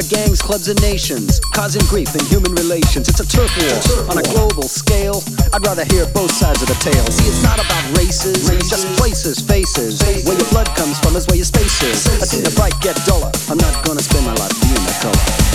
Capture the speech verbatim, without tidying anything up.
gangs, clubs, and nations, causing grief in human relations. It's a turf war on a global scale. I'd rather hear both sides of the tale. See, it's not about races, just places, faces. Where your blood comes from is where your space is. I see the fight get duller. I'm not gonna spend my life being a color.